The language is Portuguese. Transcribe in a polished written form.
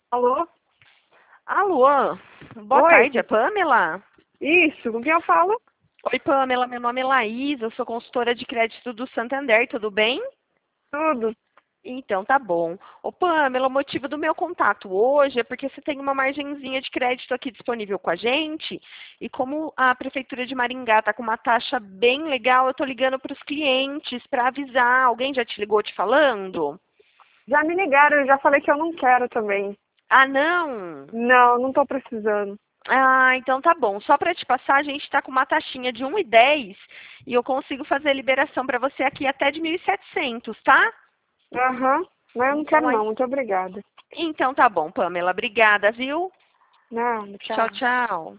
Alô? Alô, boa Oi? tarde, é Pamela? Isso, com quem eu falo? Oi, Pamela, meu nome é Laís, eu sou consultora de crédito do Santander, tudo bem? Tudo. Então, tá bom. Ô, Pamela, o motivo do meu contato hoje é porque você tem uma margenzinha de crédito aqui disponível com a gente, e como a Prefeitura de Maringá está com uma taxa bem legal, eu estou ligando para os clientes para avisar. Alguém já te ligou te falando? Já me ligaram, eu já falei que eu não quero também. Ah, não? Não, não tô precisando. Ah, então tá bom. Só para te passar, a gente está com uma taxinha de 1,10 e eu consigo fazer a liberação para você aqui até de 1.700, tá? Aham, mas eu não Então, quero aí, não, muito obrigada. então tá bom, Pamela. Obrigada, viu? Não, Tchau, tchau. tchau.